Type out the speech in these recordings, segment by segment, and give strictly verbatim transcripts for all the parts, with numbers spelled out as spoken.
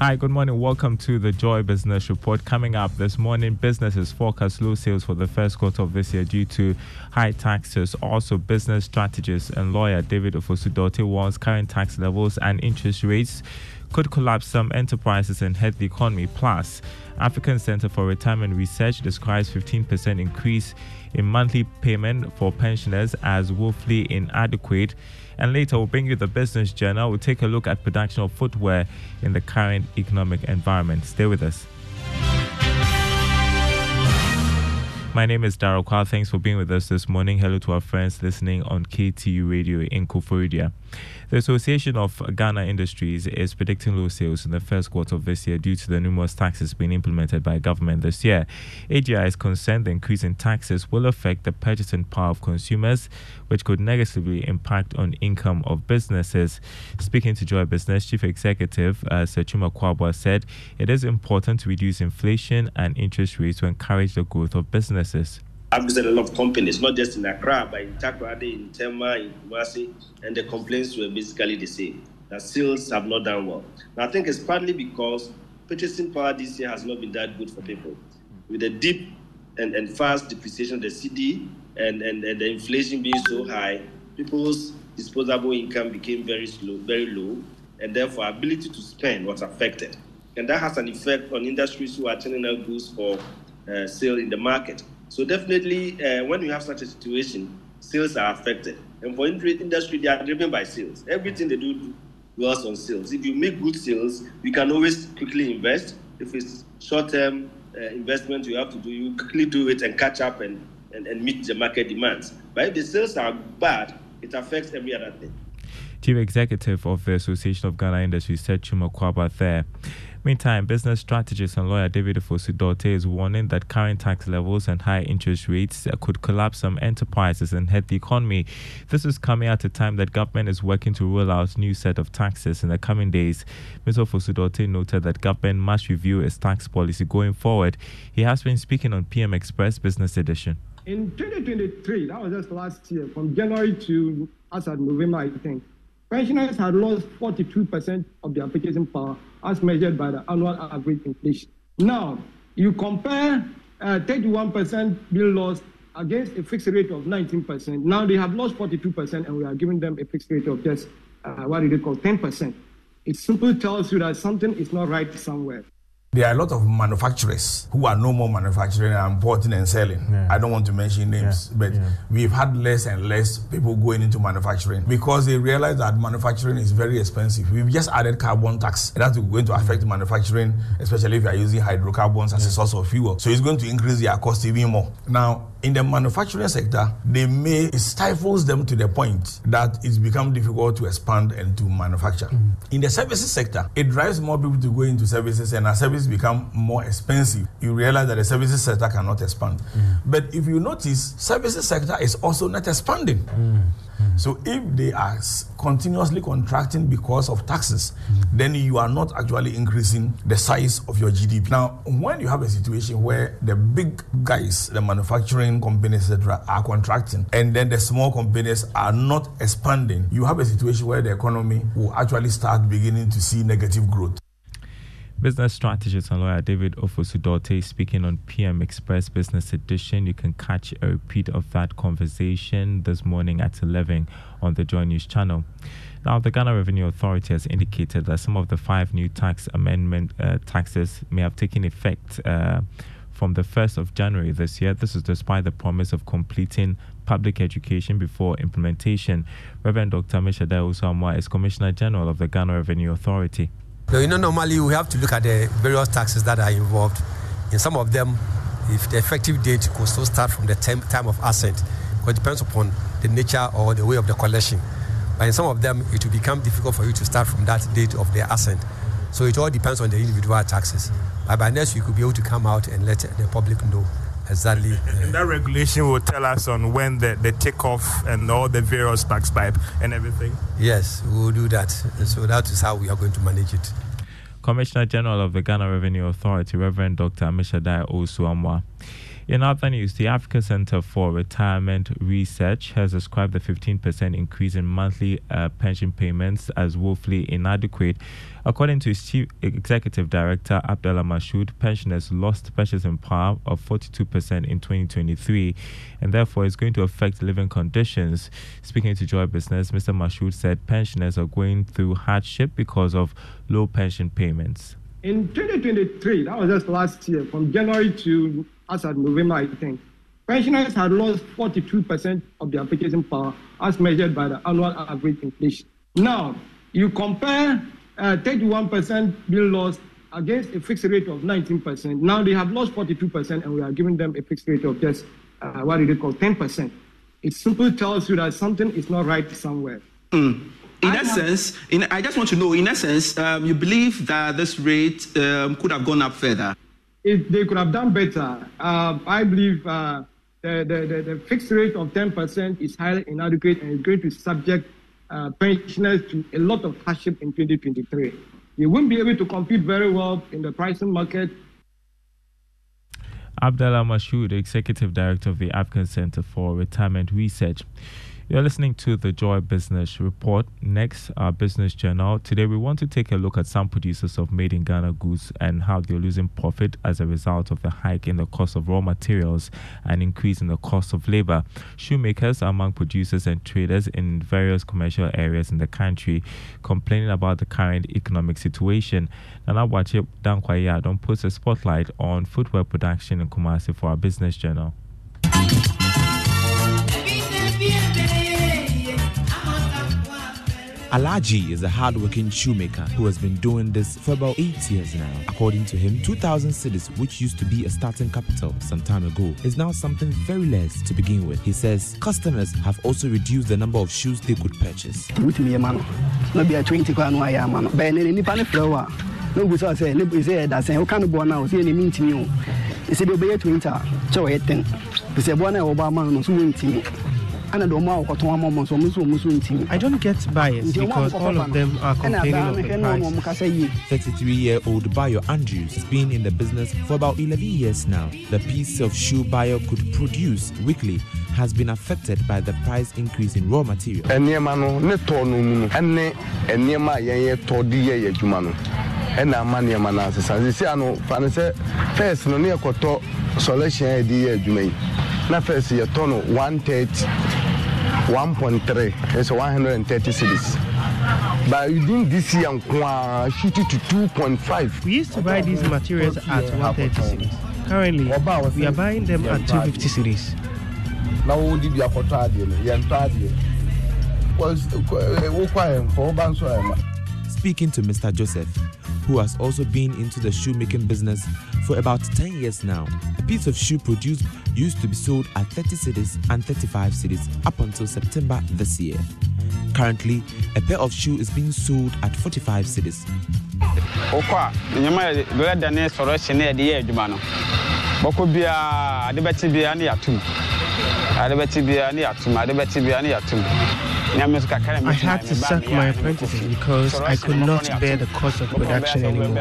Hi, good morning. Welcome to the Joy Business Report. Coming up this morning, businesses forecast low sales for the first quarter of this year due to high taxes. Also, business strategist and lawyer David Ofosu-Dortey warns current tax levels and interest rates could collapse some enterprises and hurt the economy. Plus, African Center for Retirement Research describes fifteen percent increase in monthly payment for pensioners as woefully inadequate. And later, we'll bring you the Business Journal. We'll take a look at production of footwear in the current economic environment. Stay with us. My name is Daryl Kwal. Thanks for being with us this morning. Hello to our friends listening on K T U Radio in Koforidua. The Association of Ghana Industries is predicting low sales in the first quarter of this year due to the numerous taxes being implemented by government this year. A G I is concerned the increase in taxes will affect the purchasing power of consumers, which could negatively impact on income of businesses. Speaking to Joy Business, Chief Executive uh, Sir Chuma Kwabwa said it is important to reduce inflation and interest rates to encourage the growth of businesses. I've visited a lot of companies, not just in Accra, but in Takoradi, in Tema, in Kumasi, and the complaints were basically the same, that sales have not done well. And I think it's partly because purchasing power this year has not been that good for people. With the deep and, and fast depreciation of the C D and, and, and the inflation being so high, people's disposable income became very slow, very low, and therefore ability to spend was affected. And that has an effect on industries who are turning out goods for uh, sale in the market. So definitely, uh, when you have such a situation, sales are affected. And for industry, they are driven by sales. Everything they do dwells on sales. If you make good sales, you can always quickly invest. If it's short-term uh, investment you have to do, you quickly do it and catch up and, and, and meet the market demands. But if the sales are bad, it affects every other thing. Chief Executive of the Association of Ghana Industries, Sir Chuma Kwabwa there. Meantime, business strategist and lawyer David Ofosu-Dortey is warning that current tax levels and high interest rates could collapse some enterprises and hurt the economy. This is coming at a time that government is working to roll out a new set of taxes in the coming days. Mister Ofosu-Dortey noted that government must review its tax policy going forward. He has been speaking on P M Express Business Edition. In twenty twenty-three, that was just last year, from January to as at November, I think, pensioners had lost forty-two percent of their purchasing power as measured by the annual average inflation. Now, you compare uh, thirty-one percent bill loss against a fixed rate of nineteen percent. Now they have lost forty-two percent and we are giving them a fixed rate of just, uh, what do they call, ten percent. It simply tells you that something is not right somewhere. There are a lot of manufacturers who are no more manufacturing and importing and selling. Yeah. I don't want to mention names, yeah. but yeah. we've had less and less people going into manufacturing because they realize that manufacturing is very expensive. We've just added carbon tax. That's going to affect mm-hmm. manufacturing, especially if you are using hydrocarbons as yeah. a source of fuel. So it's going to increase their cost even more. Now, in the manufacturing sector, they may, it stifles them to the point that it's become difficult to expand and to manufacture. Mm-hmm. In the services sector, it drives more people to go into services, and as services become more expensive, you realize that the services sector cannot expand. Mm-hmm. But if you notice, services sector is also not expanding. Mm-hmm. So if they are continuously contracting because of taxes, mm-hmm. then you are not actually increasing the size of your G D P. Now, when you have a situation where the big guys, the manufacturing companies, et cetera, are contracting, and then the small companies are not expanding, you have a situation where the economy will actually start beginning to see negative growth. Business strategist and lawyer David Ofosu-Dortey speaking on P M Express Business Edition. You can catch a repeat of that conversation this morning at eleven on the Joy News channel. Now, the Ghana Revenue Authority has indicated that some of the five new tax amendment uh, taxes may have taken effect uh, from the first of January this year. This is despite the promise of completing public education before implementation. Reverend Doctor Amishadai Osuamwa is Commissioner General of the Ghana Revenue Authority. You know, normally we have to look at the various taxes that are involved. In some of them, if the effective date could still start from the time of assent, because it depends upon the nature or the way of the collection. But in some of them, it will become difficult for you to start from that date of the assent. So it all depends on the individual taxes. But by next, you could be able to come out and let the public know exactly. Uh, and that regulation will tell us on when the, the takeoff and all the various tax pipe and everything? Yes, we will do that. So that is how we are going to manage it. Commissioner General of the Ghana Revenue Authority, Reverend Doctor Amishadai Osuamwa. In other news, the Africa Center for Retirement Research has ascribed the fifteen percent increase in monthly uh, pension payments as woefully inadequate. According to its Chief Executive Director, Abdallah Mashoud, pensioners lost purchasing power of forty-two percent in twenty twenty-three, and therefore is going to affect living conditions. Speaking to Joy Business, Mister Mashoud said pensioners are going through hardship because of low pension payments. In twenty twenty-three, that was just last year, from January to as at November, I think, pensioners had lost forty-two percent of their purchasing power as measured by the annual average inflation. Now, you compare uh, thirty-one percent being lost against a fixed rate of nineteen percent. Now they have lost forty-two percent and we are giving them a fixed rate of just, uh, what do they call, ten percent. It simply tells you that something is not right somewhere. Mm. In I essence, in, I just want to know, in essence, um, you believe that this rate um, could have gone up further? If they could have done better, uh, I believe uh, the, the, the, the fixed rate of ten percent is highly inadequate and is going to subject uh, pensioners to a lot of hardship in twenty twenty-three. They won't be able to compete very well in the pricing market. Abdallah Mashoud, Executive Director of the African Center for Retirement Research. You're listening to the Joy Business Report. Next, our business journal. Today, we want to take a look at some producers of made in Ghana goods and how they're losing profit as a result of the hike in the cost of raw materials and increase in the cost of labor. Shoemakers are among producers and traders in various commercial areas in the country complaining about the current economic situation. Nana Wache Dankwaya don't put a spotlight on footwear production in Kumasi for our business journal. Alaji is a hard-working shoemaker who has been doing this for about eight years now. According to him, two thousand cedis, which used to be a starting capital some time ago, is now something very less to begin with. He says customers have also reduced the number of shoes they could purchase. I don't get buyers because all of them are complaining of the price. thirty-three-year-old Bayo Andrews has been in the business for about eleven years now. The piece of shoe Bayo could produce weekly has been affected by the price increase in raw material. And I'm money manassas. As you say, no, first, no near Koto, solution idea, you may. Now, first, your ton of one thirty, one point three, it's one hundred thirty cities. But within this year, shoot it to two point five. We used to buy these materials at one thirty cities. Currently, we are buying them at two fifty cities. Now, we'll give you a photo. Speaking to Mister Joseph, who has also been into the shoemaking business for about ten years now, a piece of shoe produced used to be sold at thirty cedis and thirty-five cedis up until September this year. Currently, a pair of shoe is being sold at forty-five cedis. Okwa, nyama go da ne solution e de adwuma no. Boko bia ade beti bia na yatum. Ade beti bia na yatum, ade beti bia na yatum. I had to sack my apprentices because I could not bear the cost of production anymore.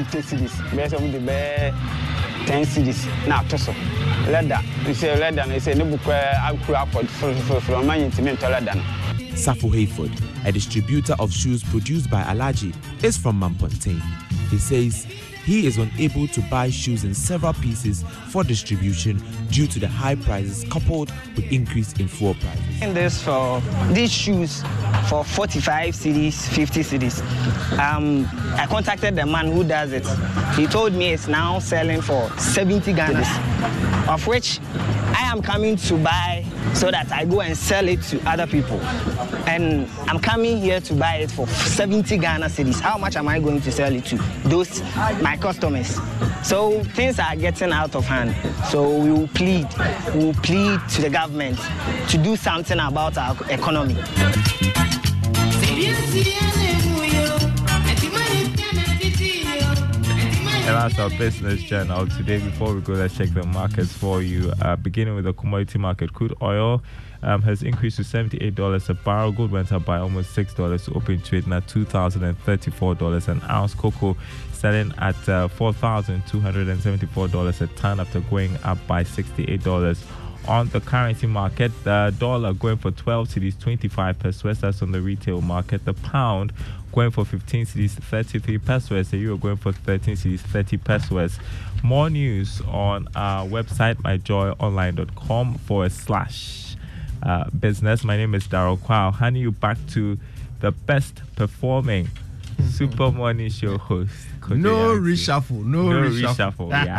ten cedis na toso leather we say leather we say no book akura for from man intimate leather. Safo Hayford, a distributor of shoes produced by Alaji, is from Mampontein. He says he is unable to buy shoes in several pieces for distribution due to the high prices coupled with increase in fuel prices. And this for these shoes for forty-five cedis, fifty cedis. Um, I contacted the man who does it. He told me it's now selling for seventy Ghanas, of which I am coming to buy so that I go and sell it to other people. And I'm coming here to buy it for seventy Ghana cedis. How much am I going to sell it to? Those, my customers. So things are getting out of hand. So we will plead, we will plead to the government to do something about our economy. And that's our business journal today. Before we go, let's check the markets for you. Uh, beginning with the commodity market, crude oil um, has increased to seventy-eight dollars a barrel. Gold went up by almost six dollars to open trade at two thousand thirty-four dollars an ounce. Cocoa selling at uh, four thousand two hundred seventy-four dollars a ton after going up by sixty-eight dollars. On the currency market, the dollar going for twelve cedis twenty-five pesos. That's on the retail market. The pound going for fifteen cedis thirty-three pesos. The euro going for thirteen cedis thirty pesos. More news on our website, my joy online dot com forward slash uh, business. My name is Daryl Kwao. Handing you back to the best performing Super Morning Show host. No reshuffle. No, no reshuffle. reshuffle. Yeah.